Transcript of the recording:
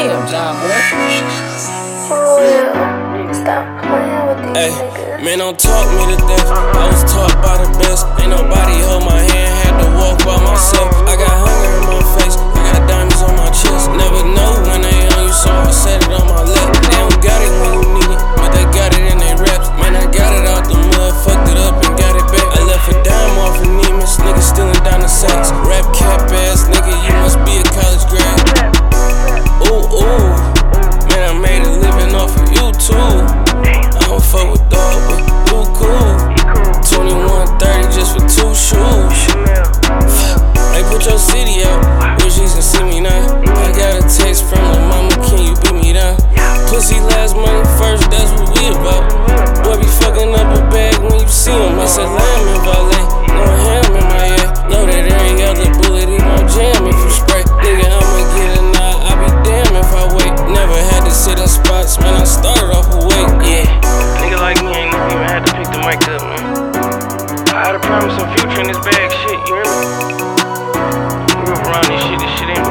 Damn, John boy. For real. Stop playing with these niggas. Man, don't talk me to death. I was taught by the best. Ain't nobody hold my hand, had to walk by myself. I got hunger in my face, I got diamonds on my chest. Never know when they on you, so I set it on my left. They don't got it when you need it, but they got it in their raps. Man, I got it out the mud, fucked it up and got it back. I left a dime off of Nemus, nigga stealing down the sacks. Rap cap ass nigga, you must be a college grad. Ooh, ooh, man, I made a living off of YouTube. I don't fuck with dog, but you cool. 2130 just for 2 shoes. Hey, put your city out, wish you can see me now. I got a text from the mama, can you beat me down? Pussy last money first, that's what we about. Boy be fucking up a bag when you see him. It's a lamb in valet, no ham in my head. Know that every other bullet in my jam if you spray. Nigga, I'ma get a nod, I be damn if I wait. Never had to sit in spots, man, I started off awake, yeah. Nigga like me ain't even had to pick the mic up, man. I had to promise some future in this bag, shit, you hear me? Grew up around this shit ain't